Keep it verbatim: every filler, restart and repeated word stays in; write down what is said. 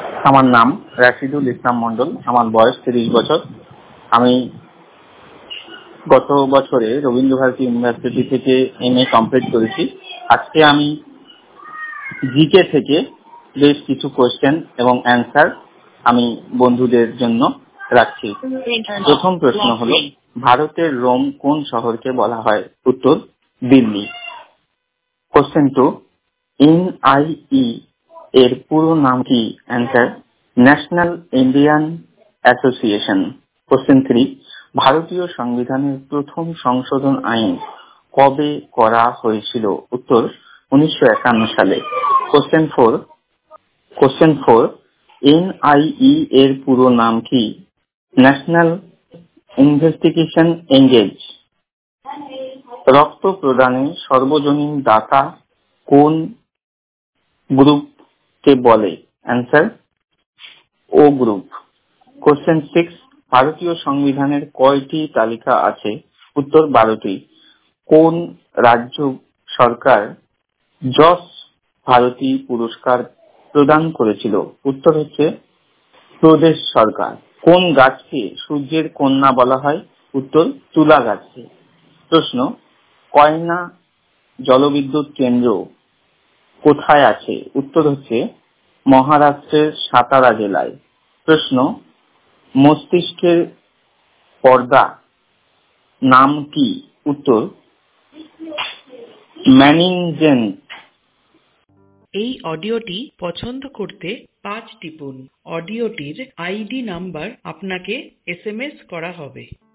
আমার নাম রাশিদুল ইসলাম মন্ডল। আমার বয়স তিরিশ বছর। আমি গত বছরে রবীন্দ্রভারতী ইউনিভার্সিটি থেকে এম এ কমপ্লিট করেছি। আজকে আমি জিকে থেকে বেশ কিছু কোয়েশ্চেন এবং অ্যান্সার আমি বন্ধুদের জন্য রাখছি। প্রথম প্রশ্ন হলো, ভারতের রোম কোন শহরকে বলা হয়? উত্তর, দিল্লি। কোশ্চেন টু, এনআইই এর পুরো নাম কি? Answer, National Indian Association. Question three, ভারতীয় সংবিধানের প্রথম সংশোধন আইন কবে করা হয়েছিল? উত্তর, উনিশশো একান্ন সালে। Question four question four NIE এর পুরো নাম কি? National Investigation engage. রক্ত প্রদানে সর্বজনীন দাতা কোন গ্রুপকে বলে? Answer, O group. Question six, ভারতীয় সংবিধানের কয়টি তালিকা আছে? উত্তর, বারোটি। কোন রাজ্য সরকার যশ ভারতী পুরস্কার প্রদান করেছিল? উত্তর হচ্ছে প্রদেশ সরকার। কোন গাছকে সূর্যের কন্যা বলা হয়? উত্তর, তুলা গাছকে। প্রশ্ন, কয়না জলবিদ্যুৎ কেন্দ্র কোথায় আছে? উত্তর হচ্ছে মহারাষ্ট্রের সাতারা জেলায়। প্রশ্ন, মস্তিষ্কের পর্দা নাম কি? উত্তর, মেনিনজেন। এই অডিওটি পছন্দ করতে পাঁচ টিপুন। অডিওটির আইডি নাম্বার আপনাকে এস এম এস করা হবে।